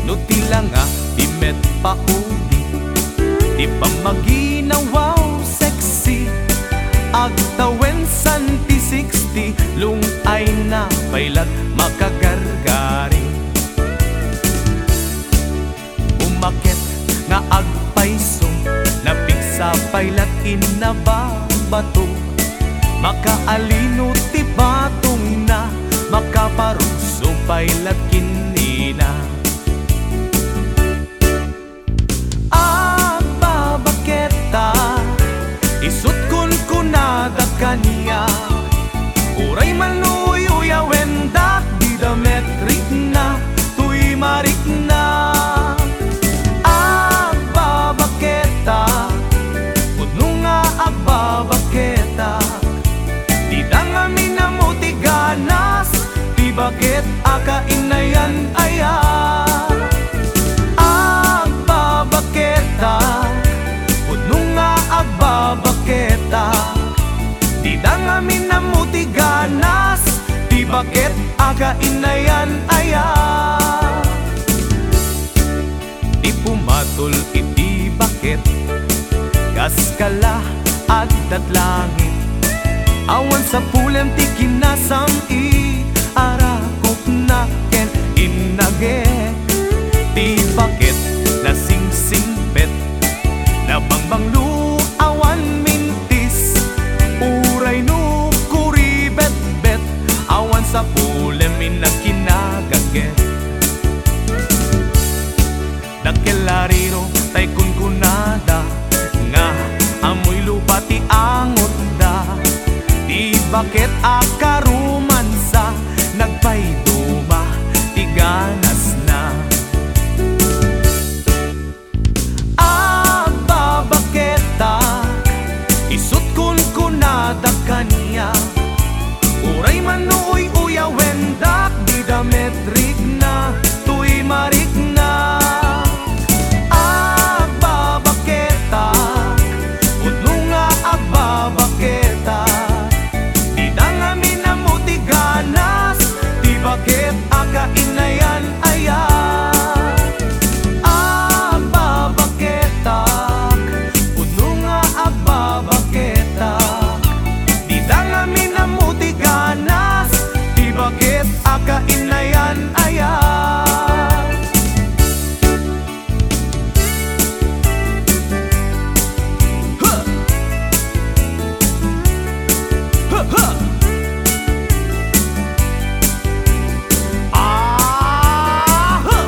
no tila nga di met paudi, di pa maginawaw sexy. Agtawen santi 60 lung ay na pailat makagargari. Umakit nga agpaiso napigsa pailat inababato, makaalino ti batong na makaparuso pailat kinina. Isut kun kunada kaniya, uray manuyo wendak di dametrik na tuy marik na. Agbabaketa pudno nga agbabaketa, di dangami na mo ti ganas, di bakit akainayan aya. Agbabaketa pudno nga agbabaketa, di dangamin na mo ti ganas, di bakit akainayan aya. Di pumatol iti bakit, kaskala agdat langit, awan sa pulem ti kinasam i arakop na ken inagek. Di bakit nasingsingpet na bangbanglu awan mintis, uray no kuribet-bet, awan sa pulem inakinagaget. Dakelariro tay kunkunada nga amoy lupa ti angot da, di bakit akarumansa nagpayduma ti ganas na. Isut kun kunada kaniya, uray manuoy uya wendak di dametrik na tuy marik na. Agbabaketa pudno nga agbabaketa, di dangami na mo ti ganas, di bakit akainayan aya. Bakit akainayan aya. Huh! Huh, huh! Huh!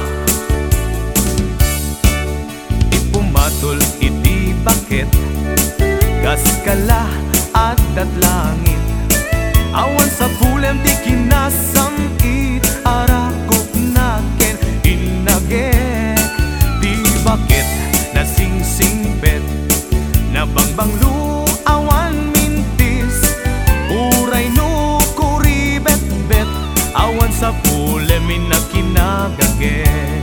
Ipumatol iti bakit, kaskala agdat langit, awan sa pulem ti kinasam it arakop na ken inagek. Di bakit nasingsingpet na bangbanglu awan mintis, uray no kuribet-bet, awan sa pulem inakinagagek.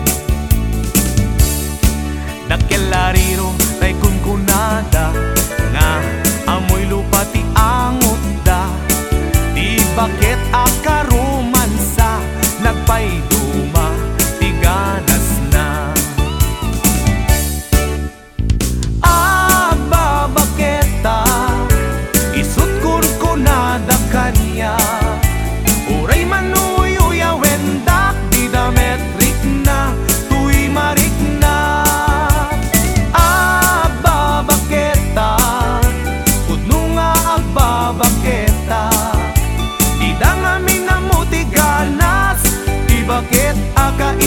Dakelariro tay kunkunada nga amoy lupa ti angot da, di bakit akarumansa nagpayduma ti ganas na. Agbabaketa isut kun kunada kaniya, uray manuyo wendak di dametrik na tuy marik na. Agbabaketa pudno nga agbabaketa, di dangami na mo ti ganas, di bakit akainayan